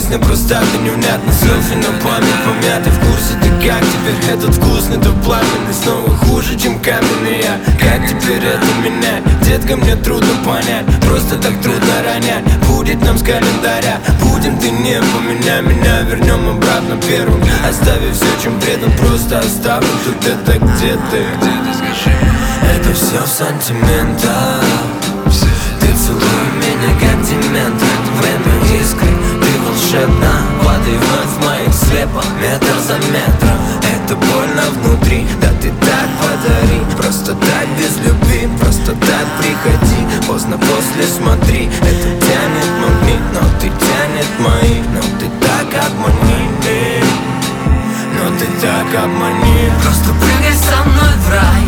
грустно, просто ты невнятно. Селфи на память помятый, в курсе ты как теперь этот вкусный, то пламенный снова хуже, чем каменный я. Как теперь это менять? Детка, мне трудно понять, просто так трудно ронять. Будет нам с календаря, будем, ты не поменяй меня. Вернем обратно первым, оставив все, чем предан. Просто оставлю тут это, где ты? Это все в сантиментах. Ты целуй меня как демент. Время искры, ты волшебна. Падай вновь в моих слепах, метр за метром. Это больно внутри, да ты так подари. Просто так без любви, просто так приходи. Поздно после смотри, это тянет магнит, но ты тянет мои. Но ты так обмани, но ты так обмани. Просто прыгай со мной в рай.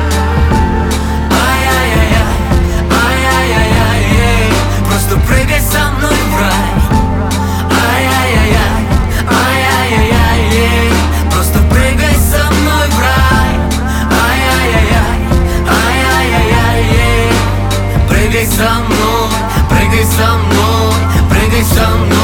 Ай-яй-яй-яй, просто прыгай со мной в рай. Ай-яй-яй-яй, ай-яй-яй-яй, просто прыгай со мной в рай. Ай-яй-яй-яй, ай-яй-яй-яй, прыгай со мной, прыгай со мной, прыгай со мной.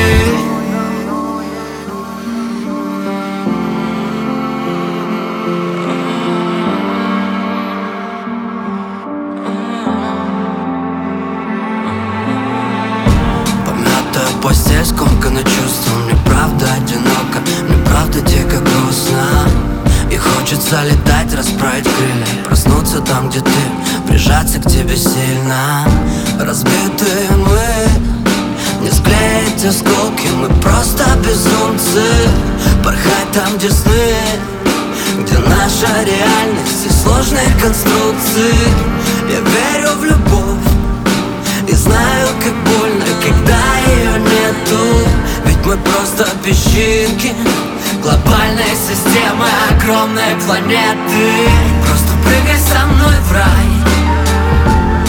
Постель скомкана чувством, мне правда одиноко, мне правда дико грустно. И хочется летать, расправить крылья, проснуться там, где ты, прижаться к тебе сильно. Разбитые мы, не склеить осколки, мы просто безумцы. Порхать там, где сны, где наша реальность и сложные конструкции. Я верю в любовь и знаю, как больно, когда ее нету. Ведь мы просто песчинки глобальной системы огромной планеты. Просто прыгай со мной в рай.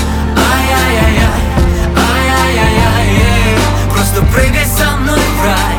Ай-яй-яй-яй, ай-яй-яй-яй, просто прыгай со мной в рай.